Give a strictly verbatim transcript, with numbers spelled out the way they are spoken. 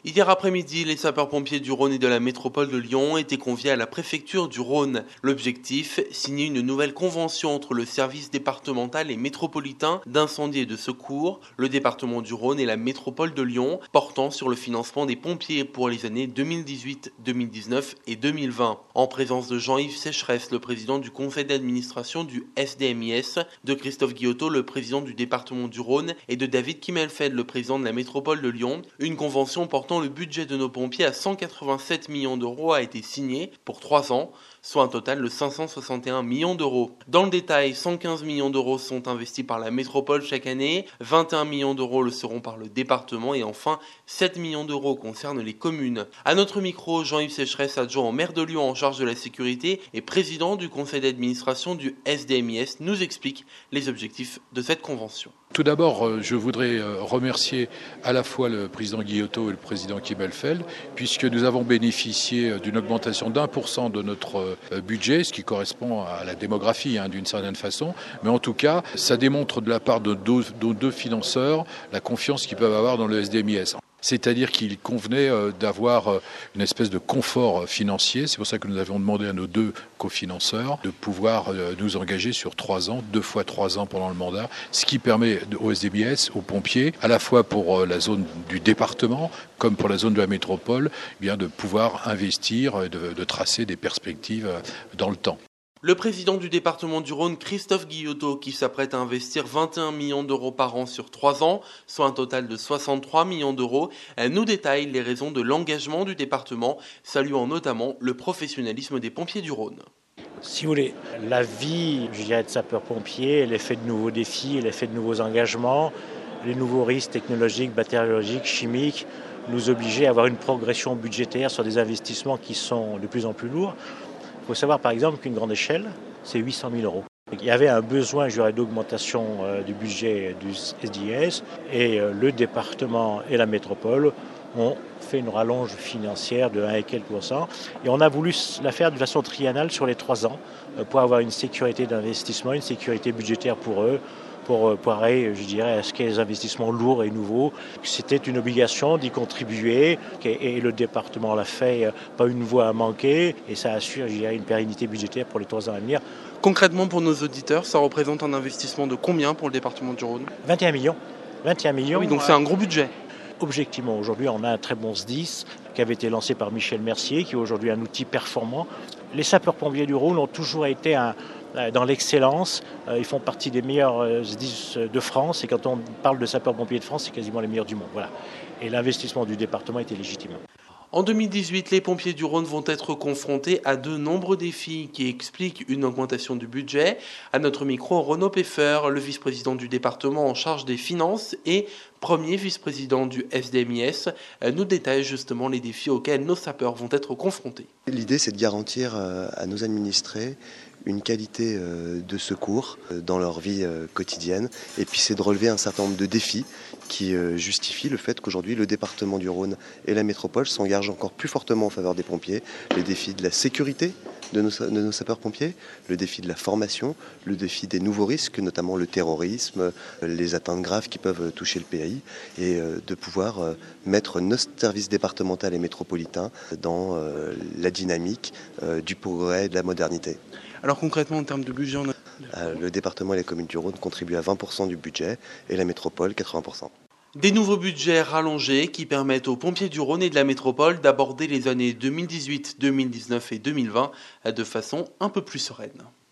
Hier après-midi, les sapeurs-pompiers du Rhône et de la métropole de Lyon étaient conviés à la préfecture du Rhône. L'objectif, signer une nouvelle convention entre le service départemental et métropolitain d'incendie et de secours, le département du Rhône et la métropole de Lyon, portant sur le financement des pompiers pour les années deux mille dix-huit, deux mille dix-neuf et deux mille vingt. En présence de Jean-Yves Sécheresse, le président du conseil d'administration du S D M I S, de Christophe Guillotot, le président du département du Rhône, et de David Kimmelfeld, le président de la métropole de Lyon, une convention portant le budget de nos pompiers à cent quatre-vingt-sept millions d'euros a été signée pour trois ans, soit un total de cinq cent soixante et un millions d'euros. Dans le détail, cent quinze millions d'euros sont investis par la métropole chaque année, vingt et un millions d'euros le seront par le département et enfin sept millions d'euros concernent les communes. À notre micro, Jean-Yves Sécheresse, adjoint au maire de Lyon en charge de la sécurité et président du conseil d'administration du S D M I S, nous explique les objectifs de cette convention. Tout d'abord, je voudrais remercier à la fois le président Guillotot et le président Kimmelfeld, puisque nous avons bénéficié d'une augmentation d'un pour cent de notre budget, ce qui correspond à la démographie hein, d'une certaine façon. Mais en tout cas, ça démontre de la part de deux, de deux financeurs la confiance qu'ils peuvent avoir dans le S D M I S. C'est-à-dire qu'il convenait d'avoir une espèce de confort financier. C'est pour ça que nous avions demandé à nos deux cofinanceurs de pouvoir nous engager sur trois ans, deux fois trois ans pendant le mandat, ce qui permet au S D M I S, aux pompiers, à la fois pour la zone du département comme pour la zone de la métropole, eh bien de pouvoir investir et de, de tracer des perspectives dans le temps. Le président du département du Rhône, Christophe Guillotot, qui s'apprête à investir vingt et un millions d'euros par an sur trois ans, soit un total de soixante-trois millions d'euros, nous détaille les raisons de l'engagement du département, saluant notamment le professionnalisme des pompiers du Rhône. Si vous voulez, la vie, je dirais, de sapeur-pompier, elle est faite de nouveaux défis, elle est faite de nouveaux engagements, les nouveaux risques technologiques, bactériologiques, chimiques, nous obliger à avoir une progression budgétaire sur des investissements qui sont de plus en plus lourds. Il faut savoir par exemple qu'une grande échelle, c'est huit cent mille euros. Il y avait un besoin d'augmentation euh, du budget du S D I S et euh, le département et la métropole ont fait une rallonge financière de un et quelques pourcents. Et on a voulu la faire de façon triennale sur les trois ans euh, pour avoir une sécurité d'investissement, une sécurité budgétaire pour eux, pour pareil, je dirais, à ce qu'il y ait des investissements lourds et nouveaux. C'était une obligation d'y contribuer et le département l'a fait, pas une voie à manquer, et ça assure, je dirais, une pérennité budgétaire pour les trois ans à venir. Concrètement, pour nos auditeurs, ça représente un investissement de combien pour le département du Rhône ? vingt et un millions. vingt et un millions. Oui, donc c'est un gros budget. Objectivement, aujourd'hui, on a un très bon S D I S qui avait été lancé par Michel Mercier, qui est aujourd'hui un outil performant. Les sapeurs-pompiers du Rhône ont toujours été un, dans l'excellence. Ils font partie des meilleurs S D I S de France. Et quand on parle de sapeurs-pompiers de France, c'est quasiment les meilleurs du monde. Voilà. Et l'investissement du département était légitime. En deux mille dix-huit, les pompiers du Rhône vont être confrontés à de nombreux défis qui expliquent une augmentation du budget. À notre micro, Renaud Peffer, le vice-président du département en charge des finances et premier vice-président du S D M I S, nous détaille justement les défis auxquels nos sapeurs vont être confrontés. L'idée, c'est de garantir à nos administrés une qualité de secours dans leur vie quotidienne. Et puis c'est de relever un certain nombre de défis qui justifient le fait qu'aujourd'hui le département du Rhône et la métropole s'engagent encore plus fortement en faveur des pompiers. Les défis de la sécurité de nos, de nos sapeurs-pompiers, le défi de la formation, le défi des nouveaux risques, notamment le terrorisme, les atteintes graves qui peuvent toucher le pays, et de pouvoir mettre nos services départementaux et métropolitains dans la dynamique du progrès et de la modernité. Alors concrètement, en termes de budget, on a... le département et les communes du Rhône contribuent à vingt pour cent du budget et la métropole quatre-vingts pour cent. Des nouveaux budgets rallongés qui permettent aux pompiers du Rhône et de la métropole d'aborder les années deux mille dix-huit, deux mille dix-neuf et deux mille vingt de façon un peu plus sereine.